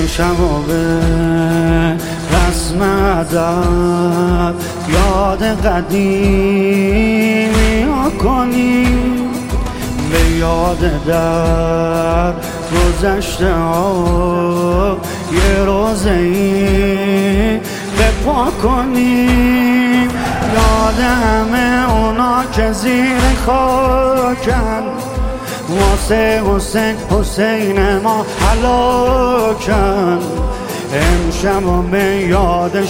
امشب و به رسم ادب یاد قدیمی ها کنیم، به یاد در گذشته ها یه روزه‌ای بپا کنیم. یاد همه اونا که زیر خاکن، واسه حسین ما هلاکن. امشب به یاد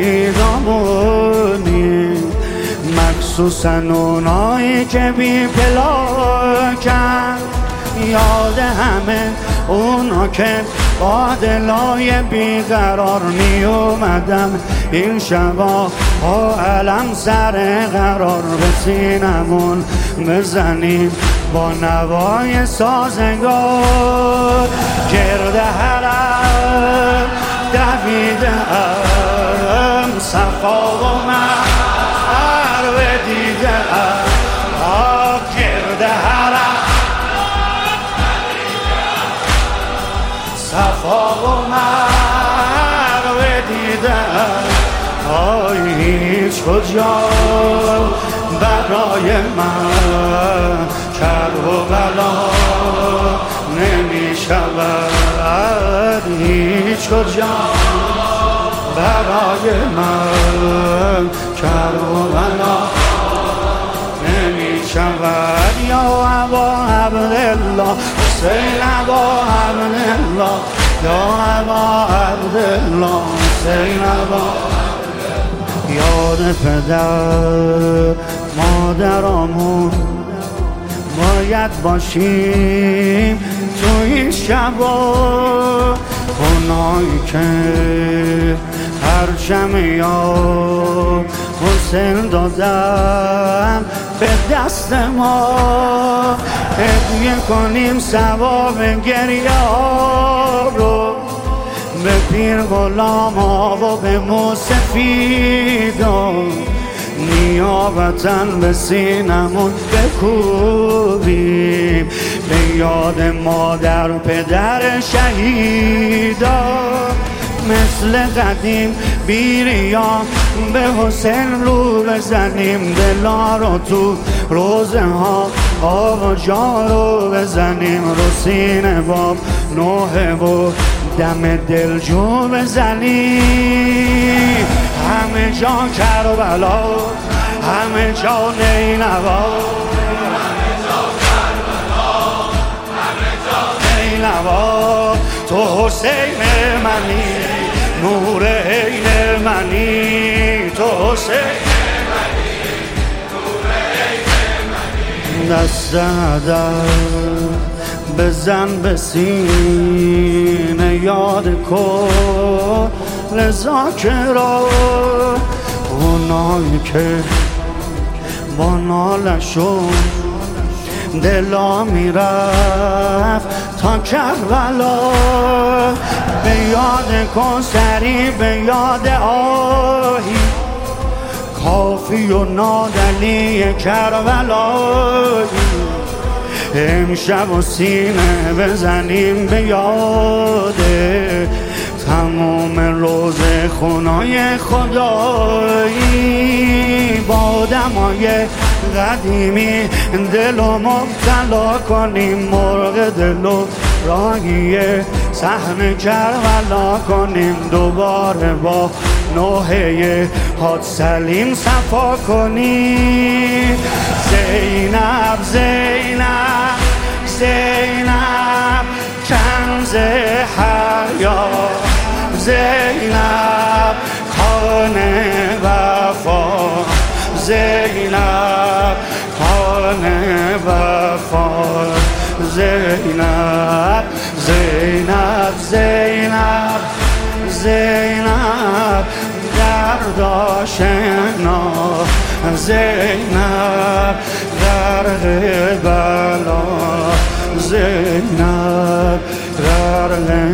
شهیدامونیم، مخصوصا اونایی که بی پلاکن. یاد همه اونا که با دلای بیقرار می اومدن این شبا با علم سر قرار به سینمون بزنیم با نوای سازگار. گرد حرم دویدم، صفا و مروه دیدم. گرد حرم صفا و مروه دیدم. هیچ کجا برای من کرب و بلا نمی شود. هیچ کجا برای من کرب و بلا نمی شود. یا ابا عبدالله حسین ابا عبدالله، یا ابا عبدالله حسین ابا. یاد پدر مادرامون باید باشیم تو این شبا، اونایی که پرچم یا حسین دادن به دست ما. هدیه کنیم ثواب گریه ها رو به پیر غلام ها و به موسفیدا، نیابتاً به سینمون بکوبیم به یاد مادر و پدر شهیدا. مثل قدیم بیریا به حسین رو بزنیم، دلا رو تو روزه ها آقا جا رو بزنیم، رو سینه باب نوحه و دم دلجو بزنیم. همه جا کربلا، همه جا نینوا، نینوا. تو حسین منی، نور عین منی. تو حسین منی، نور عین منی. دست ادب بزن به سینه یاد کل ذاکرا، اونایی که با نالشون دلا میرفت تا کربلا. به یاد کوثری، به یاد آهی کافی و نادلی کربلایی. امشب و سینه بزنیم به یاد تمام روز خونای خدایی. با دمای قدیمی دل و مبتلا کنیم، مرغ دل و راهی صحن کربلا کنیم. دوباره با نوحه حاج سلیم صفا کنیم. زینب زینب زینب کنز حیا، زینب کان وفا، زینب کان وفا. زینب زینب زینب زینب درد آشنا، زینب غرق بلا، زینب غرق